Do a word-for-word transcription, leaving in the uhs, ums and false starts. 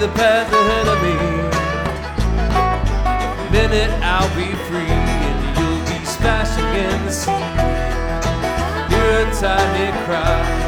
the path ahead of me. Minute I'll be free and you'll be splashing in the sea. Hear a tiny cry.